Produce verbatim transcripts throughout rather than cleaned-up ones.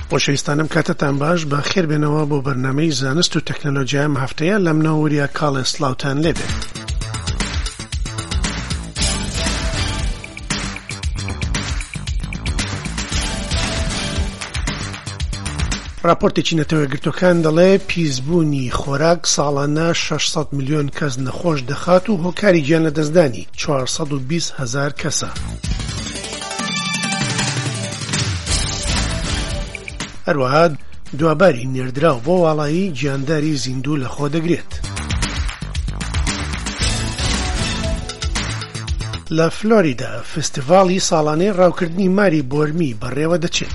خۆشەویستانم کاتتان باش بە خێربێنەوە بۆ بەرنامەی زانست و تەکنۆلۆژیای هەفتەیە لە منەوەریە کاڵە سلااوتان لێبێت. راپۆرتێکی نەتەوە یەکگرتوەکان دەڵێ پیسبوونی خۆراک ساڵانە شەش سەد ملیۆن کەس نەخۆش دەخات و هۆکاری گیان لە دەستدانی چوار سەد و بیست هەزار کەسە. هەروەها دواباری نێردراو بۆ واڵایی گیانداری زیندوو لە خۆ دەگرێت. لە فلۆریدا فستیڤاڵی ساڵانەی ڕاوکردنی ماری بۆرمی بەڕێوە دەچێت.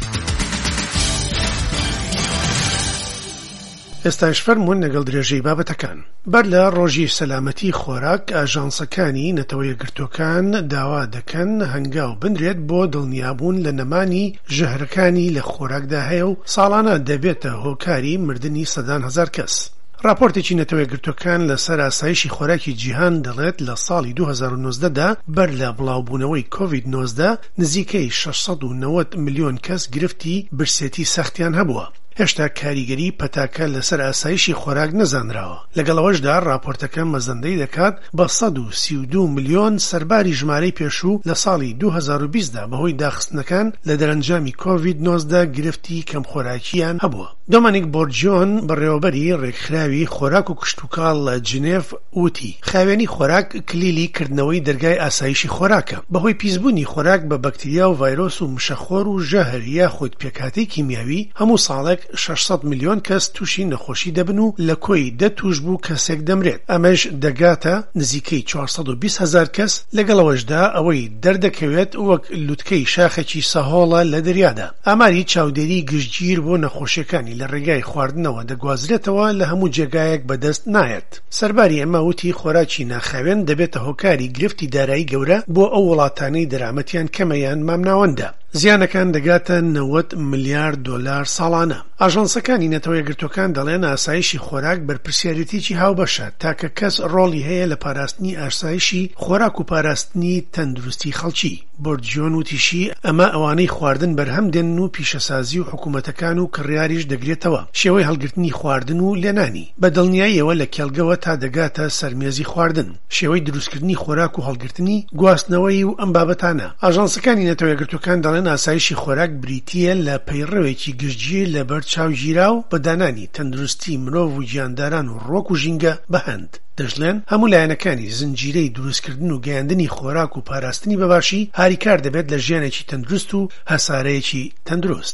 ئێستاش فەرموون لەگەڵ درێژەی بابەتەکان. بەر لە ڕۆژی سەلامەتی خۆراک ئاژانسەکانی نەتەوە یەکگرتوەکان داوا دەکەن هەنگاو بنرێت بۆ دڵنیابوون لە نەمانی ژەهرەکانی لە خۆراکدا هەیە و ساڵانە دەبێتە هۆکاری مردنی سەدان هەزار کەس. راپۆرتێکی نەتەوە یەکگرتوەکان لەسەر ئاسایشی خۆراکی جیهان دەڵێت لە ساڵی دوو هەزار و نۆزدە دا بەر لە بڵاوبوونەوەی کۆڤید نۆزدە نزیکەی شەش سەد و نەوەت ملیۆن کەس گرفتی برسێتی سەختیان هەبووە. هێشتا کاریگەری پەتاکە لەسەر ئاسایشی خۆراک نەزانراوە. لەگەڵەوەشدا راپۆرتەکە مەزەندەی دەکات بە سەد و سی و دوو ملیۆن سەرباری ژمارەی پێشوو لە ساڵی دوو هەزار و بیست دا بەهۆی داخستنەکان لە دەرەنجامی کۆڤید نۆزدە گرفتی کەم خۆراکیان هەبووە. دۆمانیک بۆرجۆن بەڕێوەبەری ڕێکخراوی خۆراک و کشتوکاڵ لە جنێڤ وتی خاوێنی خۆراک کلیلی کردنەوەی دەرگای ئاسایشی خۆراکە. بەهۆی پیسبوونی خۆراک بە بەکتریا و ڤایرۆس و مشەخۆر و ژەهر یاخود پێکهاتەی کیمیاوی هەموو ساڵێک شەش سەد ملیۆن کەس تووشی نەخۆشی دەبن و لە کۆی دە توش بوو کەسێک دەمرێت. ئەمەش دەگاتە نزیکەی چوار سەد و بیست هەزار کەس. لەگەڵەوەشدا ئەوەی دەردەکەوێت وەک لوتکەی شاخێکی سەهۆڵە لە دەریادا. ئاماری چاودێری گشتگیر بۆ نەخۆشیەکانی لە ڕێگای خواردنەوە دەگوازرێتەوە لە هەموو جێگایەک بەدەست نایەت. سەرباری ئەمە وتی خۆراکی ناخاوێن دەبێتە هۆکاری گرفتی دارایی گەورە بۆ ئەو وڵاتانەی دەرامەتیان کەمەیان مامناوەندە. زیانەکان دەگاتە نەوەت ملیار دۆلار ساڵانە. ئاژانسەکانی نەتەوە یەکگرتوەکان دەڵێن ئاسایشی خۆراک بەرپرسیارەتێکی هاوبەشە تاکە کەس ڕۆڵی هەیە لە پاراستنی ئاسایشی خۆراک و پاراستنی تەندروستی خەڵکی. بۆرجۆن وتیشی ئەمە ئەوانەی خواردن بەرهەم دێن و پیشەسازی و حکوومەتەکان و کڕیاریش دەگرێتەوە. شێوەی هەڵگرتنی خواردن و لێنانی بە دڵنیاییەوە لە کێڵگەوە تا دەگاتە سەرمێزی خواردن. شێوەی دروستکردنی خۆراک و هەڵگرتنی گواستنەوەی و ئەم بابەتانە. ئاژانسەکانی نەتەوە یەکگرتوەکان دەڵێن ئاسایشی خۆراک بریتیە لە پەیڕەوێکی گشتگیر لە بەر چاوگیرا و بەدانانی تەندروستی مرۆڤ و گیانداران و ڕۆک و ژینگە بەهەند. دەژڵێن هەموو لایەنەکانی زنجیرەی دروستکردن و گەیاندنی خۆراک و پاراستنی بەباشی هاریکار دەبێت لە ژیانێکی تەندروست و هەسارەیەکی تەندروست.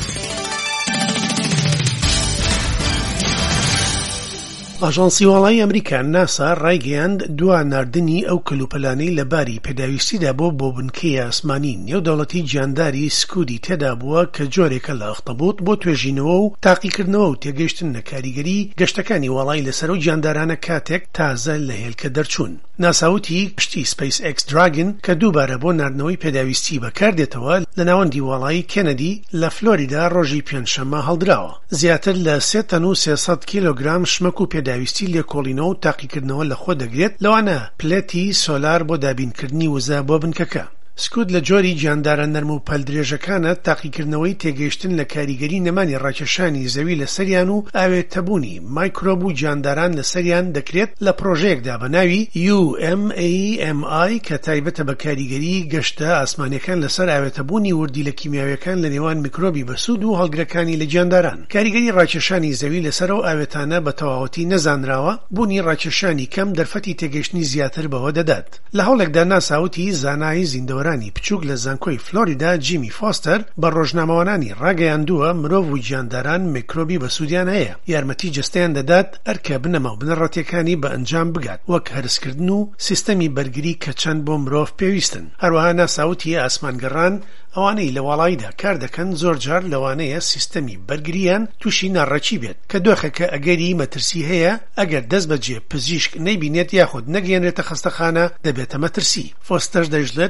ئاژانسی وڵایی ئەمریکا ناسا ڕایگەیاند دوا ناردنی ئەو کەلوپەلانەی لە باری پێداویستیدا بۆ بۆ بنکەی ئاسمانی نێودەوڵەتی گیانداری سکودی تێدا بووە کە جۆرێکە لە ئەختەبوت بۆ توێژینەوە و تاقیکردنەوە و تێگەیشتن لە کاریگەری گەشتەکانی وڵای لەسەر و گیاندارانە کاتێک تازە لە هێلکە دەرچوون. ناساوتی کشتی سپیس ئێکس دراگن کە دووبارە بۆ ناردنەوەی پێداویستی بەکاردێتەوە لە ناوەندی وڵایی کێنەدی لە فلۆریدا ڕۆژی پێنجشەممە هەڵدراوە. زیاتر لە سێ تەن و سێسەد کیلۆگرام شمەک و پێداویستی لێکۆڵینەوە و تاقیکردنەوە لە خۆ دەگرێت. لەوانە پلێتی سۆلار بۆ دابینکردنی وزە بۆ بنکەکە. سکوت لە جۆری گیاندارە نەرم و پەلدرێژەکانە تاقیکردنەوەی تێگەیشتن لە کاریگەری نەمانی ڕاکێشانی زەوی لە سەریان و ئاوێتەبوونی مایکرۆب و گیانداران لە سەریان دەکرێت لە پرۆژەیەکدا بە ناوی یو ئەم ئەی ئەم ئای کە تایبەتە بە کاریگەری گەشتە ئاسمانیەکان لەسەر ئاوێتەبوونی وردی لە کیمیاویەکان لە نێوان میکرۆبی بەسوود و هەڵگرەکانی لە گیانداران. کاریگەری ڕاکێشانی زەوی لەسەر ئەو ئاوێتانە بە تەواوەتی نەزانراوە. بوونی ڕاکێشانی کەم دەرفەتی تێگەیشتنی زیاتر بەوە دەدات. لە هەوڵێکدا ناساوتی زانایی زیندەوە بچووک لە زانکۆی فلۆریدا جیمی فۆستەر بە ڕۆژنامەوانانی ڕاگەیاندووە مرۆڤ و گیانداران میکرۆبی بەسوودیان هەیە. یارمەتی جستەیان دەدات ئەرکە بنەمە و بنەڕەتیەکانی بە ئەنجام بگات وەک هەرسکردن و سیستەمی بەرگری کە چەند بۆ مرۆڤ پێویستن. هەروەها ناساوتی ئاسمانگەڕان ئەوانەی لە وڵاییدا کار دەکەن زۆر جار لەوانەیە سیستەمی بەرگریان تووشی ناڕەچی بێت کە دۆخەکە ئەگەری مەترسی هەیە ئەگەر دەست بەجێ پزیشک نەیبینێت یاخود نەگەێنرێتە خەستەخانە دەبێتە مەترسی. فۆستەر دەژڵێت سیستەمی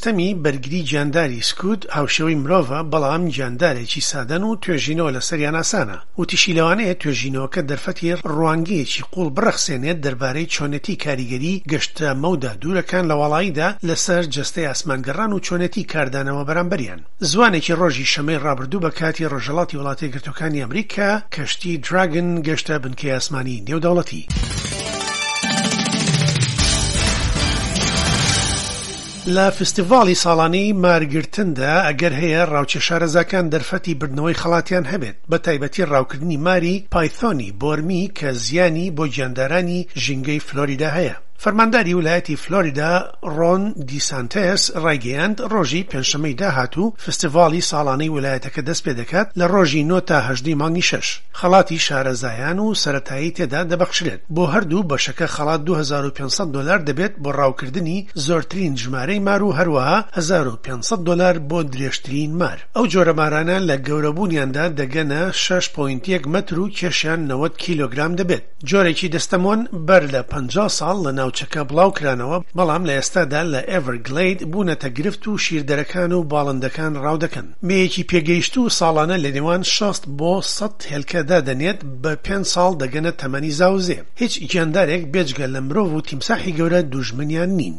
یاخەمی بەرگری گیانداری سکوت هاوشێوەی مرۆڤە بەڵام گیاندارێکی سادەن و توێژینەوە لەسەریان ئاسانە وتیشی لەوانەیە توێژینەوەکە دەرفەتی ڕوانگەیەکی قوڵ بڕەخسێنێت دەربارەی چۆنەتی کاریگەری گەشتە مەودا دوورەکان لە وڵاییدا لەسەر جەستەی ئاسمانگەڕان و چۆنەتی کاردانەوە بەرامبەریان. زوانێکی ڕۆژی شەمەی ڕابردوو بە کاتی ڕۆژهەڵاتی وڵاتە یەکگرتووەکانی ئەمریکا کەشتی دراگن گەشتە بنکەی ئاسمانی نێودەوڵەتی. لە فستیڤاڵی ساڵانەی مارگرتندا ئەگەر هەیە ڕاوچێشە ڕێزەکان دەرفەتی بردنەوەی خەڵاتیان هەبێت بە تایبەتی ڕاوکردنی ماری پایثۆنی بۆرمی کە زیانی بۆ گیاندارانی ژینگەی فلۆریدا هەیە. فەرمانداری ویلایەتی فلۆریدا ڕۆن دیسانتێس ڕایگەیاند ڕۆژی پێنجشەمەی داهاتوو فستیڤاڵی ساڵانەی ویلایەتەکە دەست پێ دەکات لە ڕۆژی نۆ تا هەژدەی مانگی شەش. خەڵاتی شارەزایان و سەرەتایی تێدا دەبەخشرێت. بۆ هەردوو بەشەکە خەڵات دوو هەزار و پێنج سەد دۆلار دەبێت بۆ ڕاوکردنی زۆرترین ژمارەی مار و هەروەها هەزار و پێنج سەد دۆلار بۆ درێژترین مار. ئەو جۆرە مارانە لە گەورەبوونیاندا دەگەنە شەش پۆینت یەک مەتر و کێشیان نەوەت کیلۆگرام دەبێت. جۆرێکی دەستەمۆن بەر لە پەنجا ساڵ لە ناوچەکە بڵاو کرانەوە بەڵام لە ئێستادا لە ئێڤەرگلەید بوونەتە گرفت و شیردەرەکان و باڵندەکان ڕاودەکەن. مێیەکی پێگەیشت و ساڵانە لە نێوان شەست بۆ سەد هێلکەدا دەنێت بە پێنج ساڵ دەگەنە تەمەنی زاوزێ. هیچ گیاندارێک بێجگە لە مرۆڤ و تیمساحی گەورە دوژمنیان نین.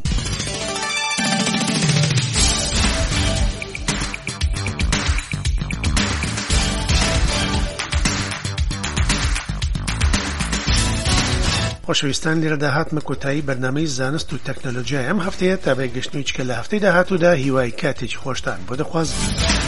خۆشەویستان لێرەدا هاتمە کۆتایی بەرنامەی زانست و تەکنۆلۆژیای ئەم هەفتەیە تا بەیەگەشتنەوەی چکە لە هەفتەی داهاتوودا هیوای کاتێکی خۆشتان بۆ دەخوازم.